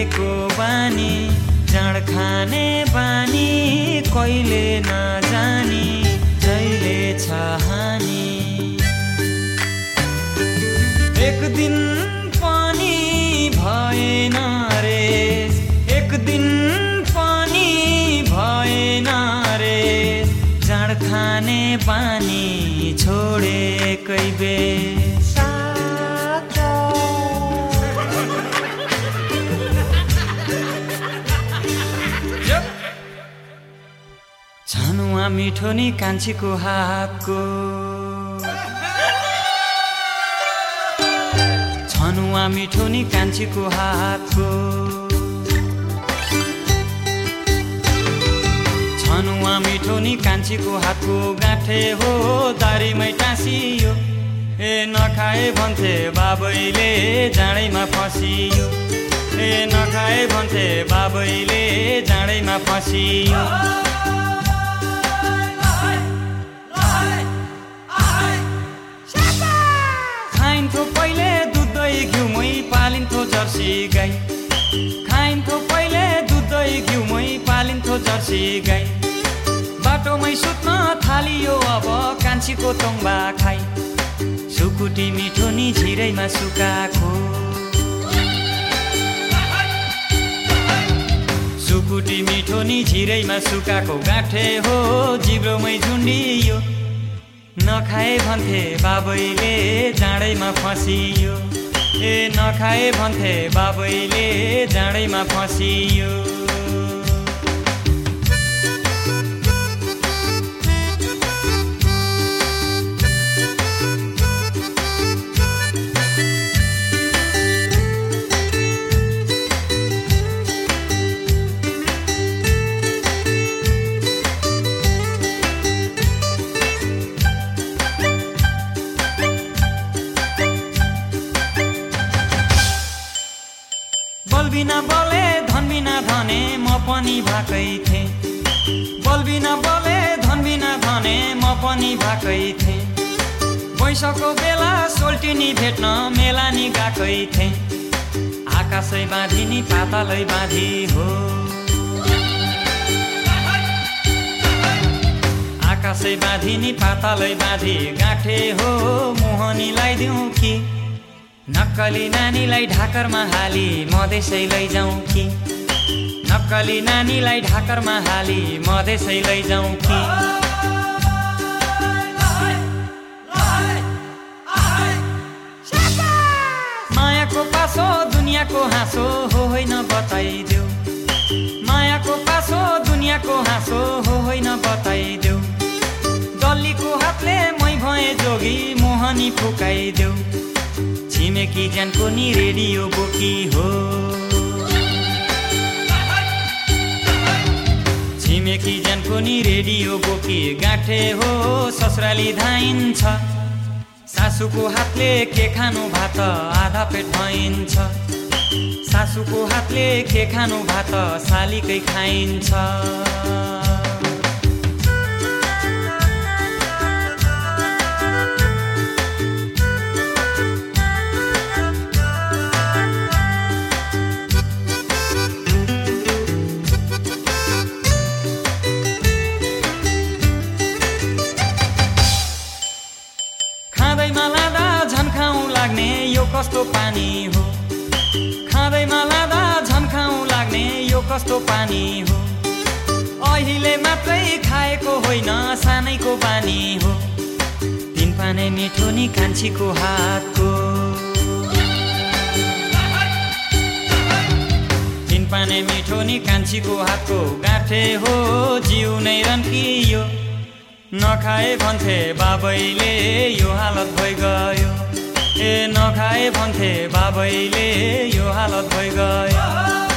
छोडेको बानी जाँड खाने बानी कहिले नजानी जहिले छ हानि एक दिन पनि भएन रे एक दिन पनि भएन रे जाँड खाने बानी छोडेकै बेर छनुवा मिठो नि कान्छीको हातको छनुवा मिठो नि कान्छीको हातको छनुवा मिठो नि कान्छीको हातको गाँठे हो दारीमै टाँसियो ए नखाए भन्थे बाबैले जाँडैमा फसियो ए नखाए भन्थे बाबैले जाँडैमा फसियो खाइन्थ्यो पहिले दुध दही घिउमै पालिन्थ्यो जर्सी गाई खाइन्थ्यो पहिले दुध दही घिउमै पालिन्थ्यो जर्सी गाई बाटोमै सुत्न थालियो अब कान्छीको तोङ्बा खाई सुकुटी मिठो नि झिरैमा सुकाएको सुकुटी मिठो नि झिरैमा सुकाएको गाँठे हो जिब्रोमै झुन्डियो नखाए भन्थे बाबैले जाँडैमा फसियो ए नखाए भन्थे बाबैले जाँडैमा फसियो बलबिना बले धनबिना धने म पनि भाकै थिएँ बलबिना बले धनबिना धने म पनि भाकै थिएँ वैशाखको बेला सोल्टिनी भेट्न मेला नि गएकै थिएँ आकाशै बाँधी नि पातालै बाँधी हो आकाशै बाँधी नि पातालै बाँधी गाँठे हो मोहनीलाई दिउँ कि नक्कली नानीलाई ढाकरमा हाली मधेसै लैजाउँ कि नक्कली नानीलाई ढाकरमा हाली मधेसै लैजाउँ कि मायाको पासो दुनियाँको हाँसो हो होइन बताइदेऊ मायाको पासो दुनियाँको हाँसो हो होइन बताइदेऊ डल्लीको हातले मै भए जोगी मोहनी फुकाइदेऊ छिमेकी ज्यानको नि रेडियो बोकी हो छिमेकी ज्यानको नि रेडियो बोकी गाँठे हो ससुराली धाइन्छ सासूको हातले के खानु भात आधा पेट भइन्छ सासूको हातले के खानु भात सालीकै खाइन्छ खाँदैमा लाँदा झन् खाउँ लाग्ने यो कस्तो पानी हो खाँदैमा लाँदा झन् खाउँ लाग्ने यो कस्तो पानी हो अहिले मात्रै खाएको होइन सानैको बानी हो तीन पाने मिठो नि कान्छीको हातको तीन पाने मिठो नि कान्छीको हातको गाँठे हो जिउ नै रन्कियो नखाए भन्थे बाबैले यो हालत भइगयो ए नखाए भन्थे बाबैले यो हालत भइगयो